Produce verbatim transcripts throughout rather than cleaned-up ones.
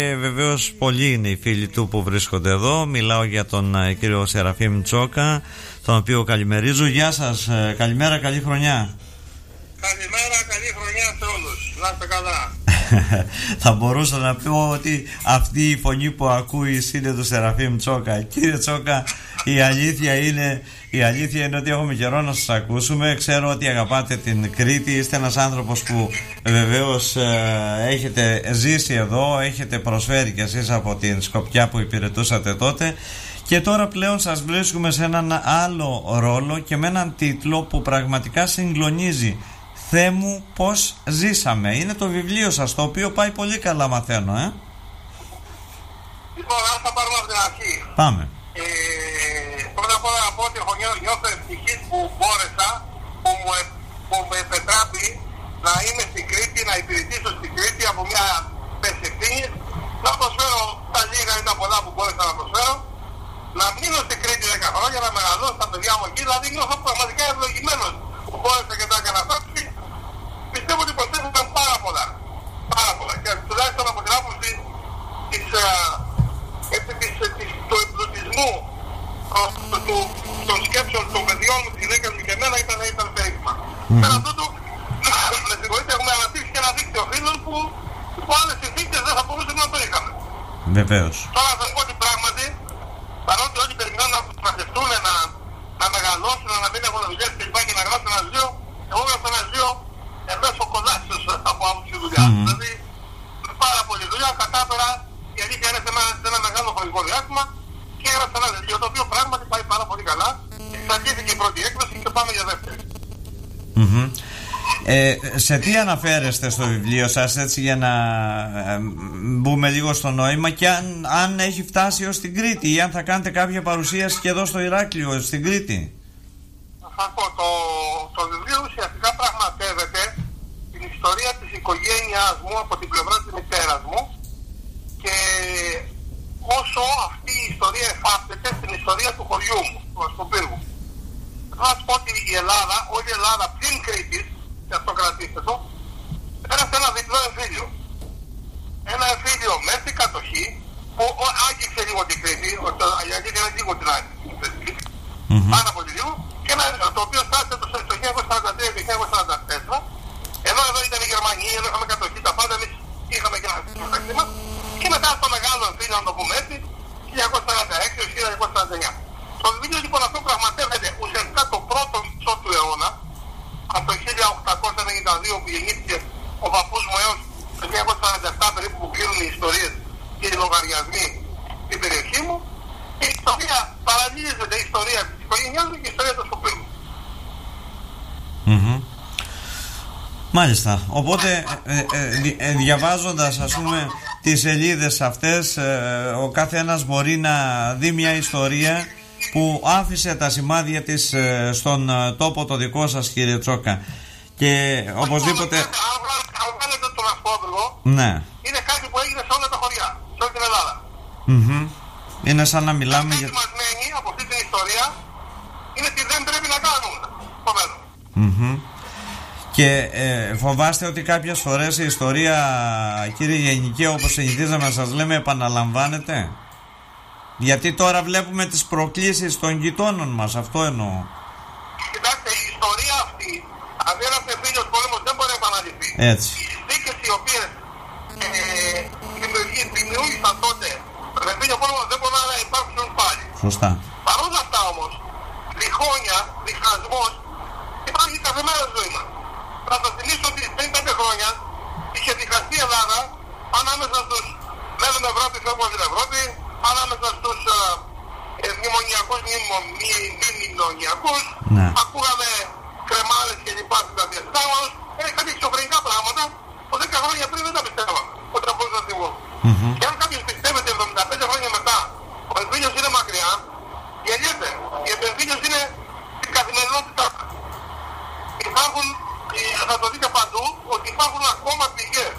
Ε, βεβαίως πολλοί είναι οι φίλοι του που βρίσκονται εδώ. Μιλάω για τον ε, κύριο Σεραφείμ Τσόκα, τον οποίο καλημερίζω. Γεια σας, ε, καλημέρα, καλή χρονιά. Καλημέρα, καλή χρονιά σε όλους. Να είστε καλά. Θα μπορούσα να πω ότι αυτή η φωνή που ακούει είναι του Σεραφείμ Τσόκα. Κύριε Τσόκα, η αλήθεια είναι, η αλήθεια είναι ότι έχουμε καιρό να σας ακούσουμε. Ξέρω ότι αγαπάτε την Κρήτη. Είστε ένας άνθρωπος που βεβαίως ε, έχετε ζήσει εδώ, έχετε προσφέρει κι εσείς από την Σκοπιά που υπηρετούσατε τότε. Και τώρα πλέον σας βρίσκουμε σε έναν άλλο ρόλο και με έναν τίτλο που πραγματικά συγκλονίζει. Θεέ μου, πώς ζήσαμε. Είναι το βιβλίο σας, το οποίο πάει πολύ καλά, μαθαίνω, ε. Λοιπόν, ας θα πάρουμε από την αρχή. Πάμε. Ε, πρώτα απ' όλα να πω ότι έχω νιώθω ευτυχής που μπόρεσα, που μου, ε, που με επιτράπει να είμαι στην Κρήτη, να υπηρετήσω στην Κρήτη από μια θέση ευθύνης, να προσφέρω τα λίγα ή τα πολλά που μπόρεσα να προσφέρω, να μείνω στην Κρήτη δέκα χρόνια, να μεγαλώσω τα παιδιά μου εκεί, δηλαδή νιώθω πραγματικά ευλογημένος που μπόρεσα και τα έκανα αυτά. Πιστεύω ότι προσθέθηκαν πάρα πολλά. Πάρα πολλά. Και τουλάχιστον από την άποψη της, της, της, της, του εμπλουτισμού του, των σκέψεων των παιδιών μου, της γυναίκας μου και εμένα ήταν, ήταν περίπτωμα. Mm-hmm. Πέραν τούτου, με συγχωρείτε, έχουμε αναπτύξει και ένα δίκτυο φίλων που από άλλες συνθήκες δεν θα μπορούσαμε να το είχαμε. Βεβαίως. Τώρα να σας πω ότι πράγματι, παρότι όλοι περιμένουν να μαζευτούν, να, να μεγαλώσουν, να μην έχουν δουλειές και λοιπά και να γράψουν ένα βιβλίο, εγώ γράψα ένα βιβλίο μέσω κολλάσεως από άποψη δουλειά. Mm-hmm. Δηλαδή, με πάρα πολλή δουλειά κατάφερα, η αλήθεια είναι σε ένα, σε ένα μεγάλο χρονικό διάστημα και έγραψα ένα βιβλίο το οποίο πράγματι πάει πάρα πολύ καλά. Εξαρτήθηκε η πρώτη έκδοση και πάμε για δεύτερη. Mm-hmm. Ε, σε τι αναφέρεστε στο βιβλίο σας, έτσι, για να ε, μπούμε λίγο στο νόημα, και αν, αν έχει φτάσει ως την Κρήτη ή αν θα κάνετε κάποια παρουσίαση και εδώ στο Ηράκλειο, στην Κρήτη? Θα πω, το, το βιβλίο ουσιαστικά πραγματεύεται την ιστορία της οικογένειάς μου από την πλευρά της μητέρας μου και όσο αυτή η ιστορία εφάπτεται στην ιστορία του χωριού μου, του Ασκοπύργου. Θα σας πω ότι η Ελλάδα, όλη η Ελλάδα πλην Κρήτης, και αυτό κρατήστε το, πέρασε ένα διπλό εμφύλιο. Ένα εμφύλιο με την κατοχή που άγγιξε λίγο την Κρήτη, γιατί είναι λίγο την άγγιξε, πάρα πολύ λίγο, και ένα, το οποίο στάθηκε το χίλια εννιακόσια σαράντα τρία και χίλια εννιακόσια σαράντα τέσσερα, ενώ εδώ ήταν η Γερμανία, εδώ είχαμε κατοχή, τα πάντα, εμείς είχαμε και ένα μεταξύ μας, και μετά στο μεγάλο εμφύλιο, να το πούμε έτσι, χίλια εννιακόσια σαράντα έξι έως χίλια εννιακόσια σαράντα εννιά. Το βιβλίο λοιπόν αυτό πραγματεύεται ουσιαστικά το πρώτο μισό του αιώνα, από το χίλια οκτακόσια ενενήντα δύο που γεννήθηκε ο παππούς μου έως το χίλια εννιακόσια σαράντα επτά περίπου που κλείνουν οι ιστορίες και οι λογαριασμοί στην περιοχή μου. Η ιστορία παραλύζεται, η ιστορία της οικογένειάς μου και η ιστορία του Σκοπίου. Mm-hmm. Μάλιστα. Οπότε ε, ε, ε, διαβάζοντας, ας πούμε, τις σελίδες αυτές, ε, ο κάθε ένας μπορεί να δει μια ιστορία που άφησε τα σημάδια της ε, στον ε, τόπο το δικό σας, κύριε Τσόκα. Και οπωσδήποτε... Αν βγάλετε τον Ασκόπυργο, ναι, είναι κάτι που έγινε σε όλα τα χωριά, σε όλη την Ελλάδα. Mm-hmm. Είναι σαν να μιλάμε για... για... μας μένει από αυτή την ιστορία είναι τι δεν πρέπει να κάνουμε στο μέλλον. Mm-hmm. Και ε, φοβάστε ότι κάποιες φορές η ιστορία, κύριε Γενικέ, όπως συνηθίζαμε να σας λέμε, επαναλαμβάνεται? Γιατί τώρα βλέπουμε τις προκλήσεις των γειτόνων μας, αυτό εννοώ. Κοιτάξτε, η ιστορία αυτή, αν δεν είναι φίλος πόλεμος, δεν μπορεί να επαναληφθεί. Έτσι. Οι συνθήκες οι οποίες ε, δημιούργησαν τότε με φίλο πόλεμο δεν μπορεί να υπάρξουν πάλι. Σωστά. Παρ' όλα αυτά όμως, διχόνια, διχασμός υπάρχει κάθε μέρα στη ζωή μας. Θα σας θυμίσω ότι πριν πέντε χρόνια είχε διχαστεί η Ελλάδα ανάμεσα στους μένουμε Ευρώπη, φεύγουμε από την Ευρώπη, ανάμεσα στους ε, μνημονιακούς, μη μνημονιακούς, ναι. Ακούγαμε κρεμάλες και λοιπά στην διαστά μας, είναι κάτι εξωφρενικά πράγματα που δέκα χρόνια πριν δεν τα πιστεύαμε, ότι θα μπορούσα να θυμώ. Mm-hmm. Και αν κάποιος πιστεύετε εβδομήντα πέντε χρόνια μετά ο εμφύλιος είναι μακριά, γελιέται. Γιατί ο εμφύλιος είναι στην καθημερινότητά. Υπάρχουν, θα το δείτε παντού, ότι υπάρχουν ακόμα πληγές.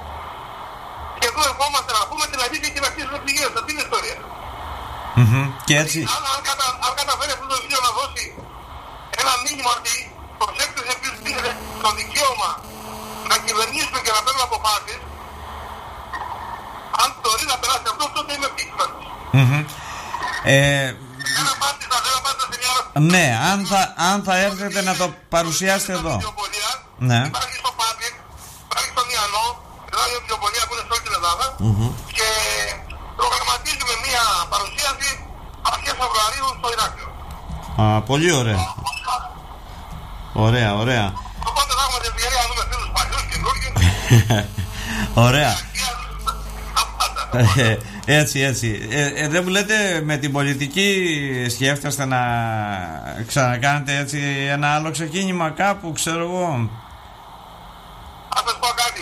Και εδώ ερχόμαστε να πούμε την αλήθεια και να κλείσουμε πληγές. Αυτή είναι η ιστορία. Mm-hmm. Και έτσι... Αν, αν, κατα, αν καταφέρει αυτό το βιβλίο να δώσει ένα μήνυμα ότι προσέξτε σε ποιους δίνετε το δικαίωμα να κυβερνήσουν και να παίρνουν αποφάσεις, αν το να περάσει αυτό, τότε είμαι πίσω. Mm-hmm. Ε, Δεν απάντησα, δεν απάντησα σε μια ερώτηση. ναι, αν θα, αν θα έρθετε να το παρουσιάσετε εδώ. Ναι. Υπάρχει στο Πάντικ, υπάρχει στον Ιαννό, δηλαδή η βιβλιοπολία που είναι σε όλη την Ελλάδα, Mm-hmm. και προγραμματίζουμε μια παρουσίαση αρχές Φεβρουαρίου στο Ηράκλειο. Α, πολύ ωραία. Ωραία, ωραία. Οπότε θα έχουμε την ευκαιρία να δούμε φίλους παλιούς και καινούργιους. Ωραία. Ε, έτσι, έτσι. Ε, ε, δεν μου λέτε, με την πολιτική σκέφτεστε να ξανακάνετε έτσι ένα άλλο ξεκίνημα κάπου, ξέρω εγώ? Θα σας πω κάτι.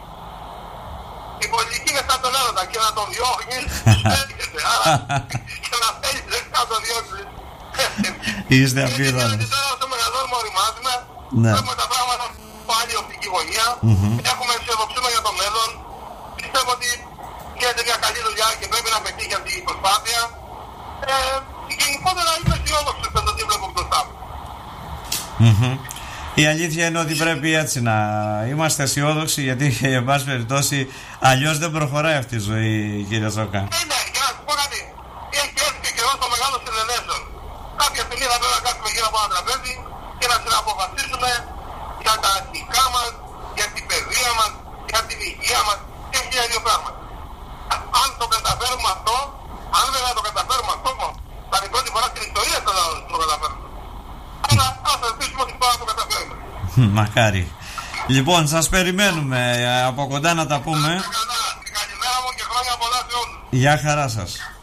Η πολιτική είναι σαν τον έρωτα, και να τον διώχνεις έρχεται. Άρα και να θέλεις να τον διώχνεις. Είστε απίθανος. Γιατί τώρα όσο μεγαλώνουμε οριμάζουμε, Ναι. έχουμε τα πράγματα πάλι οπτική γωνία, Mm-hmm. έχουμε αισιοδοξία για το μέλλον. Πιστεύω ότι γίνεται μια καλή δουλειά και πρέπει να πετύχει αυτή η προσπάθεια. Ε, γενικότερα είμαι αισιόδοξος με το τι βλέπω μπροστά μου. Mm-hmm. Η αλήθεια είναι ότι πρέπει έτσι να είμαστε αισιόδοξοι, γιατί εν πάση περιπτώσει αλλιώς δεν προχωράει αυτή η ζωή, κύριε Τσόκα. Ναι, ναι, για να σου πω κάτι. Έχει έρθει και καιρό στο μεγάλο συνενέσεων. Κάποια στιγμή θα πρέπει να κάτσουμε γύρω από ένα τραπέζι και να συναποφασίσουμε για τα αστικά μας, για την παιδεία μας, για την υγεία μας και για δύο πράγματα. Αν το καταφέρουμε αυτό, αν δεν το καταφέρουμε αυτό, θα είναι η πρώτη φορά στην ιστορία θα το καταφέρουμε. Αλλά ας ελπίσουμε ότι τώρα το καταφέρουμε. Μακάρι. Λοιπόν, σας περιμένουμε από κοντά να τα πούμε. Καλημέρα μου και χρόνια πολλά σε όλους. Γεια χαρά σας.